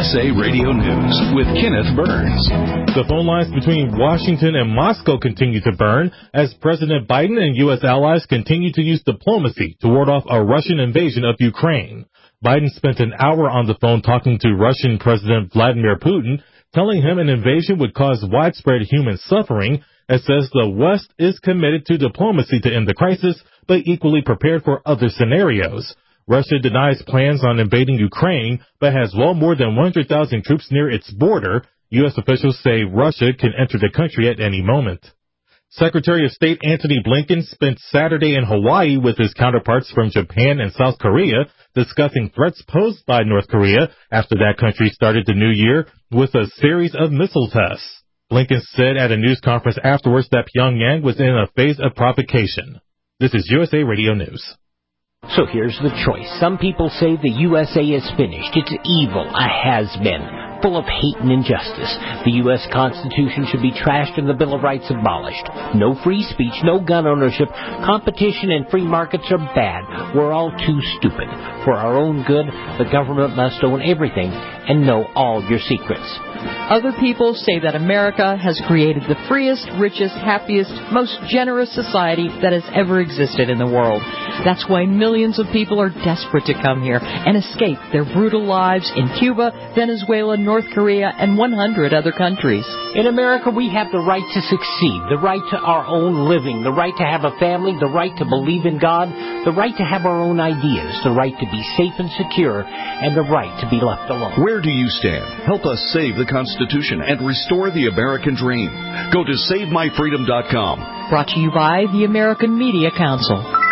USA Radio News with Kenneth Burns. The phone lines between Washington and Moscow continue to burn as President Biden and U.S. allies continue to use diplomacy to ward off a Russian invasion of Ukraine. Biden spent an hour on the phone talking to Russian President Vladimir Putin, telling him an invasion would cause widespread human suffering, and says the West is committed to diplomacy to end the crisis, but equally prepared for other scenarios. Russia denies plans on invading Ukraine, but has well more than 100,000 troops near its border. U.S. officials say Russia can enter the country at any moment. Secretary of State Antony Blinken spent Saturday in Hawaii with his counterparts from Japan and South Korea, discussing threats posed by North Korea after that country started the new year with a series of missile tests. Blinken said at a news conference afterwards that Pyongyang was in a phase of provocation. This is USA Radio News. So here's the choice. Some people say the USA is finished. It's evil, a has-been, full of hate and injustice. The U.S. Constitution should be trashed and the Bill of Rights abolished. No free speech, no gun ownership. Competition and free markets are bad. We're all too stupid. For our own good, the government must own everything and know all your secrets. Other people say that America has created the freest, richest, happiest, most generous society that has ever existed in the world. That's why millions of people are desperate to come here and escape their brutal lives in Cuba, Venezuela, North Korea, and 100 other countries. In America, we have the right to succeed, the right to our own living, the right to have a family, the right to believe in God, the right to have our own ideas, the right to be safe and secure, and the right to be left alone. Where do you stand? Help us save the Constitution and restore the American dream. Go to SaveMyFreedom.com. Brought to you by the American Media Council.